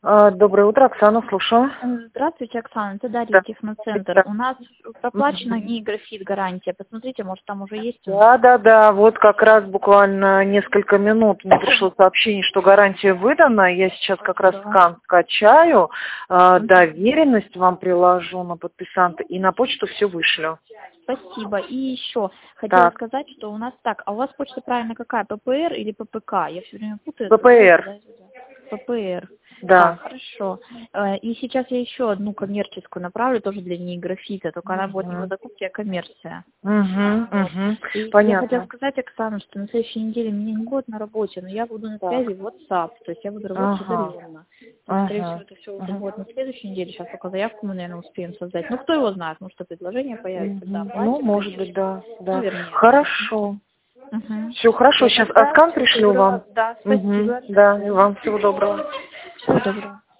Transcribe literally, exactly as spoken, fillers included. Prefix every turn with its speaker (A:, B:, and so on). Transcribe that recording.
A: А, Доброе утро, Оксана, слушаю.
B: Здравствуйте, Оксана, это Дарья,
A: Да.
B: Техноцентр.
A: Да.
B: У нас проплачена
A: Мгм.
B: не графит гарантия. Посмотрите, может там уже есть у нас.
A: Да, да, да, вот как раз буквально несколько минут мне пришло сообщение, что гарантия выдана. Я сейчас как раз
B: Спасибо.
A: скан скачаю, э,
B: Мгм.
A: доверенность вам приложу на подписанта и на почту все вышлю.
B: Спасибо. И еще хотела
A: Так,
B: сказать, что у нас так, а у вас почта правильно какая, ППР или ППК? Я все время путаю.
A: ППР,
B: ППР. Так,
A: да.
B: хорошо. Э, И сейчас я еще одну коммерческую направлю, тоже для ней графита, только она будет не
A: Угу,
B: водокупки, а коммерция.
A: угу,
B: Вот.
A: угу.
B: И я хотела
A: Понятно.
B: сказать, Оксана, что на следующей неделе меня не будет на работе, но я буду на
A: Так,
B: связи в WhatsApp, то есть я буду работать
A: ага,
B: удаленно. То есть, скорее всего,
A: ага.
B: это все уже
A: Ага.
B: будет на следующей неделе, сейчас только заявку мы, наверное, успеем создать. Ну, кто его знает, может, что предложение появится, да,
A: Мгм. Ну,
B: платим,
A: может быть,
B: конечно.
A: да,
B: Ну,
A: да.
B: вернее, да.
A: Хорошо.
B: Угу.
A: Все хорошо,
B: Все,
A: сейчас
B: тогда
A: Аскан
B: всего
A: пришлю
B: доброго.
A: вам.
B: Да,
A: Угу.
B: спасибо.
A: Да, и вам всего доброго.
B: Всего доброго.